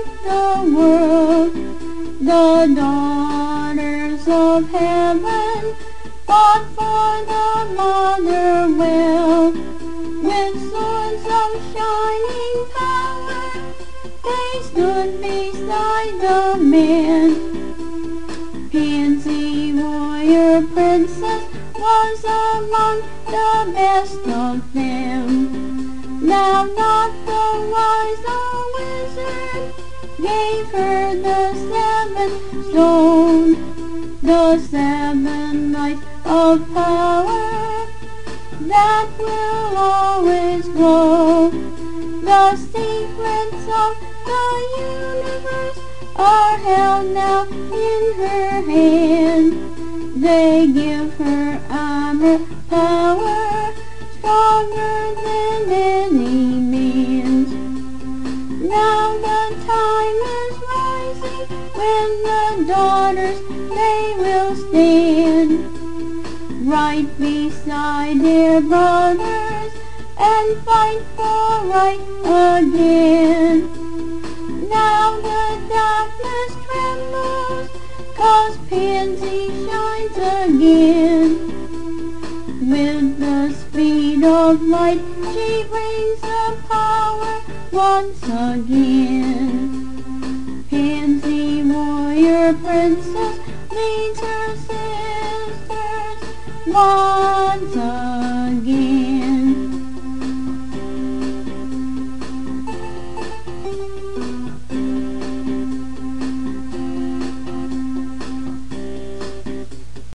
the world. The daughters of heaven fought for the mother well. With swords of shining power, they stood beside the men. Pansy warrior princess was among the best of them. Now not the wise old wizard gave her the 7th stone, the 7 lights of power that will always glow. The secrets of the universe are held now in her hand. They give her armor power stronger than any man's. Now the time is rising when the daughters they will stand right beside their brothers and fight for right again. Now the darkness trembles, 'cause Pansy shines again. With the speed of light she brings the power once again.